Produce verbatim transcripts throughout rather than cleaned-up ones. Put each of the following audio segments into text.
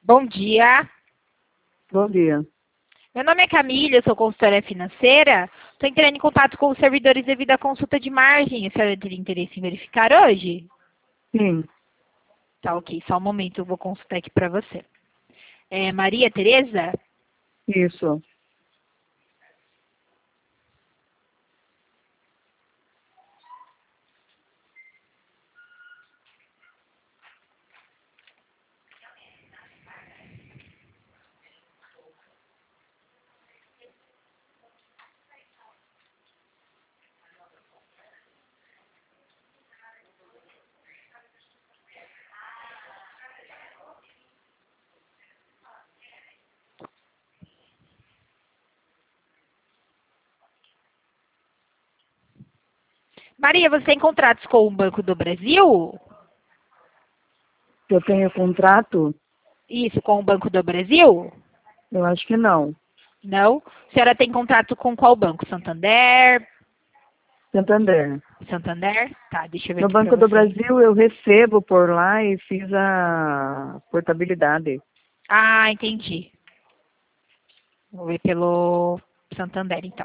Bom dia. Bom dia. Meu nome é Camila, eu sou consultora financeira. Estou entrando em contato com os servidores devido à consulta de margem. A senhora teria interesse em verificar hoje? Sim, Tá, ok. Só um momento, eu vou consultar aqui para você. É Maria Tereza? isso. Maria, você tem contratos com o Banco do Brasil? Eu tenho contrato? Isso, com o Banco do Brasil? Eu acho que não. Não? A senhora tem contrato com qual banco? Santander? Santander. Santander? Tá, deixa eu ver No aqui para Banco do você. Brasil eu recebo por lá e fiz a portabilidade. Ah, entendi. Vou ver pelo Santander, então.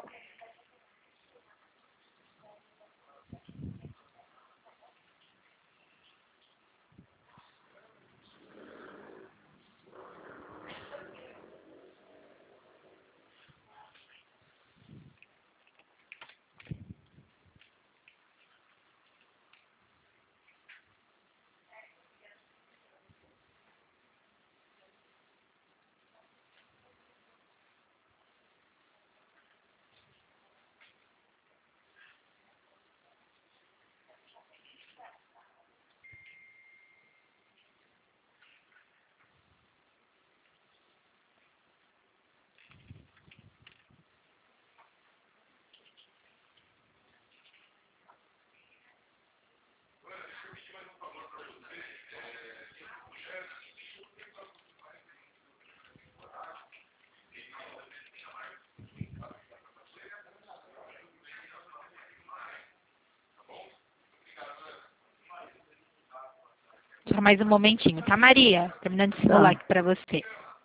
Só mais um momentinho, tá, Maria? Terminando de simular Tá. aqui para você.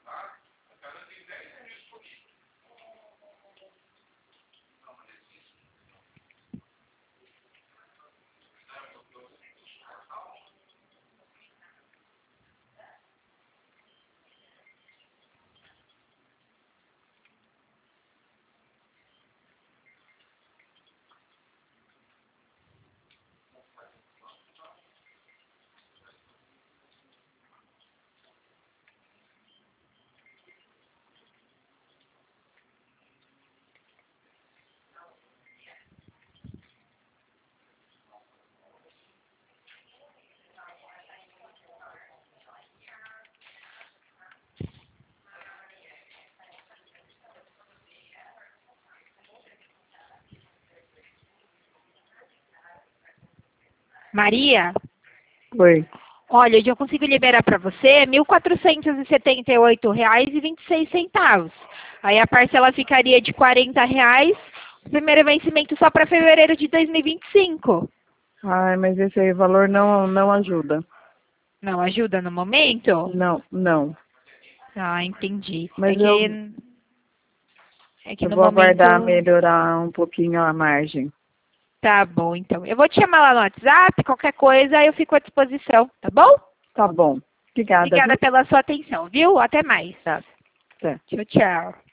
Maria, Oi. olha, hoje eu consigo liberar para você mil quatrocentos e setenta e oito reais e vinte e seis centavos. Aí a parcela ficaria de quarenta reais, o primeiro vencimento só para fevereiro de dois mil e vinte e cinco. Ai, mas esse aí valor não, não ajuda. Não ajuda no momento? Não, não. Ah, entendi. É Mas eu, que, é que eu no vou momento... aguardar melhorar um pouquinho a margem. Tá bom, então. Eu vou te chamar lá no WhatsApp, qualquer coisa eu fico à disposição, tá bom? Tá bom. Obrigada, Obrigada viu? pela sua atenção, viu? Até mais. Tá. Tá. Tchau, tchau.